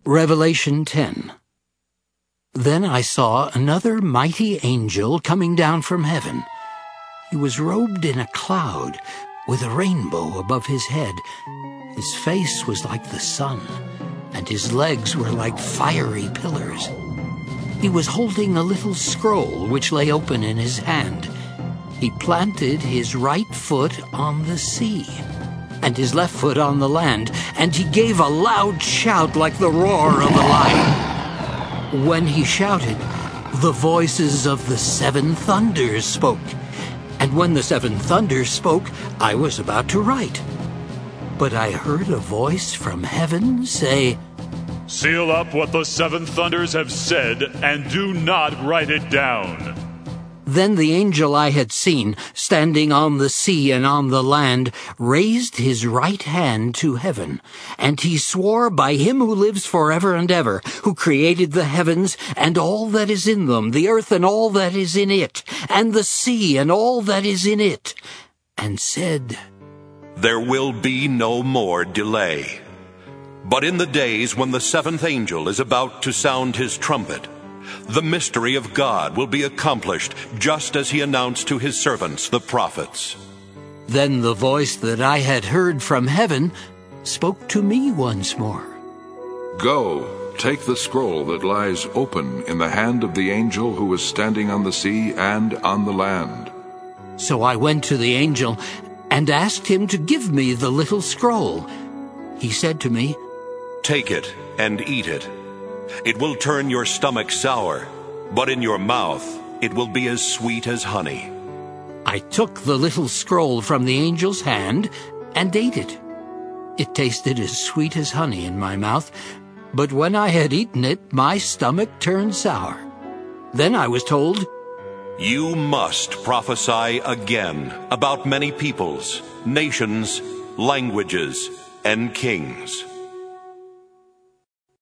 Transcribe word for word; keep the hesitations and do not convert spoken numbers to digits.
Revelation ten. Then I saw another mighty angel coming down from heaven. He was robed in a cloud, with a rainbow above his head. His face was like the sun, and his legs were like fiery pillars. He was holding a little scroll which lay open in his hand. He planted his right foot on the sea, and his left foot on the land, and he gave a loud shout like the roar of a lion. When he shouted, the voices of the seven thunders spoke. And when the seven thunders spoke, I was about to write. But I heard a voice from heaven say, "Seal up what the seven thunders have said, and do not write it down." Then the angel I had seen, standing on the sea and on the land, raised his right hand to heaven, and he swore by him who lives forever and ever, who created the heavens and all that is in them, the earth and all that is in it, and the sea and all that is in it, and said, "There will be no more delay. But in the days when the seventh angel is about to sound his trumpet, the mystery of God will be accomplished, just as he announced to his servants, the prophets." Then the voice that I had heard from heaven spoke to me once more. "Go, take the scroll that lies open in the hand of the angel who is standing on the sea and on the land." So I went to the angel and asked him to give me the little scroll. He said to me, "Take it and eat it. It will turn your stomach sour, but in your mouth it will be as sweet as honey." I took the little scroll from the angel's hand and ate it. It tasted as sweet as honey in my mouth, but when I had eaten it, my stomach turned sour. Then I was told, "You must prophesy again about many peoples, nations, languages, and kings."